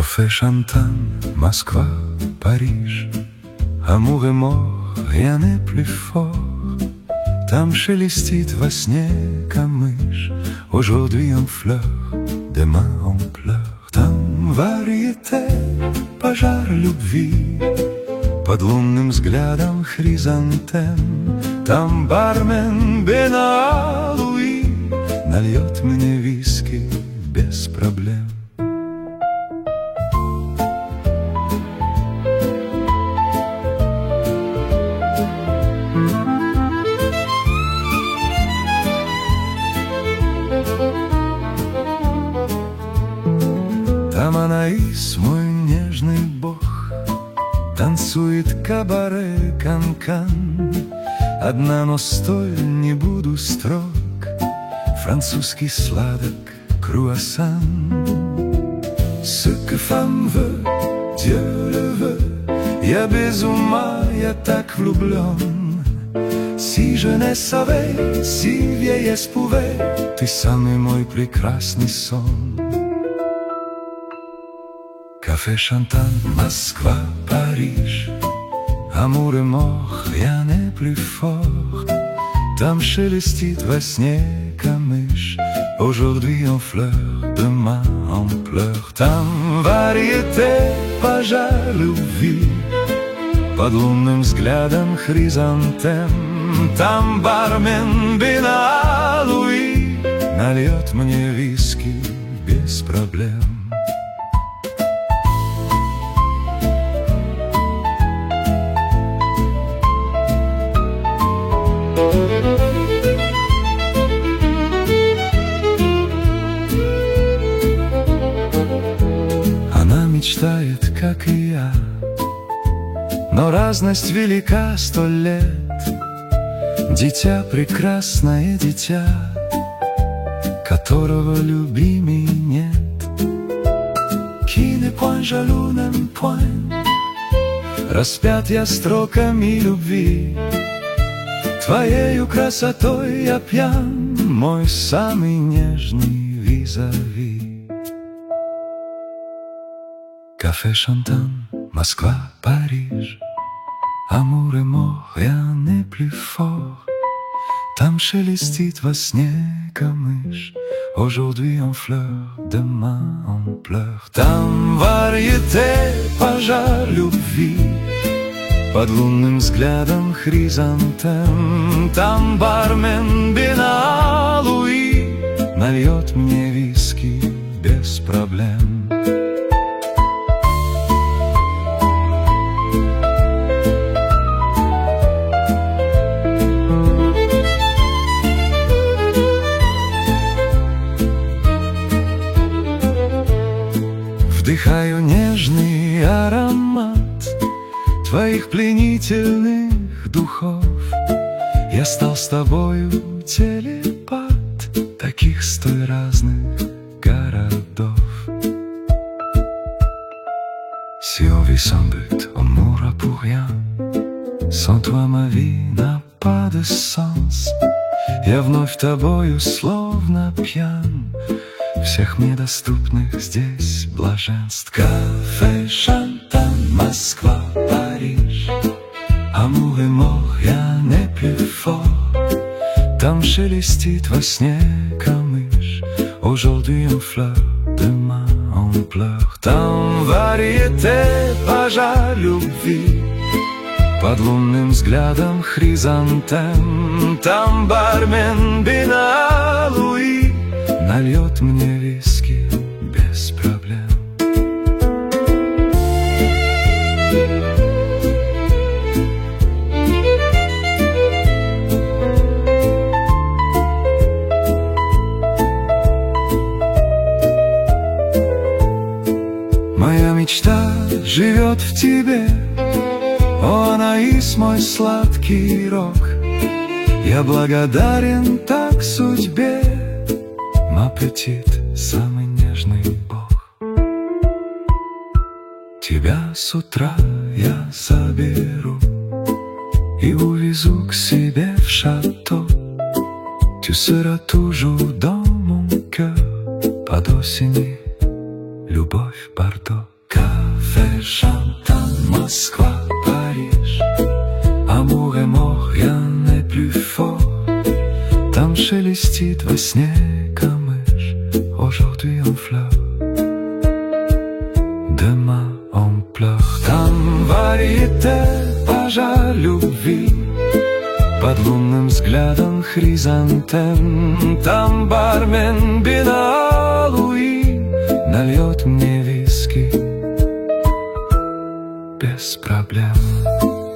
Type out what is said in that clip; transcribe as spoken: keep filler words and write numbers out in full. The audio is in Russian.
Кафе Шантан, Москва, Париж, Амур et mort, rien n'est plus fort. Там шелестит во сне камыш, aujourd'hui en fleurs, demain en pleure. Там варьете, пожар любви, под лунным взглядом хризантем. Там бармен Бена Луи нальет мне виски без проблем. Там Анаис, мой нежный бог, танцует кабаре канкан. Одна, но столь не буду строг, французский сладок круассан. Ce que femme veut, Dieu le veut. Я без ума, я так влюблен. Si jeunesse savait, si vieillesse pouvait, ты самый мой прекрасный сон. Кафе Шантан, Москва, Париж, Амур et mort, rien n'est plus fort. Там шелестит во сне камыш, aujourd'hui en fleurs, demain en pleure. Там варьете, пожар любви, под лунным взглядом хризантем. Там бармен Бена Луи нальет мне виски без проблем. Она мечтает, как и я, но разность велика сто лет. Дитя, прекрасное дитя, которого любимей нет. Qui n'est point jaloux, n'aime point. Распят я строками любви, твоею красотой я пьян, мой самый нежный визави. Кафе Шантан, Москва, Париж, Амур et mort, rien n'est plus fort. Там шелестит во сне камыш, aujourd'hui en fleurs, demain en pleure. Там варьете, пожар любви, под лунным взглядом хризантем. Там бармен Бена Луи нальет мне виски без проблем. Вдыхаю нежный аромат твоих пленительных духов. Я стал с тобою телепат таких столь разных городов. Si on vit sans but, on mourra pour rien. Sans toi ma vie n'a pas de sens. Я вновь тобою словно пьян, всех мне доступных здесь блаженств. Кафе Шантан, Москва, Париж, Амур et mort, rien n'est plus fort. Там шелестит во сне камыш, aujourd'hui en fleurs, demain en pleure. Там варьете, пожар любви, под лунным взглядом хризантем. Там бармен Бена Луи нальет мне виски без проблем. Моя мечта живет в тебе, о, Анаис, мой сладкий рок. Я благодарен так судьбе, ma petite, самый нежный бог. Тебя с утра я заберу и увезу к себе в шато. Tu seras toujours dans mon cœur, pas d'ossigny, любовь Бардо. Москва, Париж, Амур et mort, rien n'est plus fort. Там шелестит во сне камыш, aujourd'hui en fleurs, demain on pleure. Там варьете пажа любви, под лунным взглядом хризантем. Там бармен бина Луи нальет мне виски без проблем.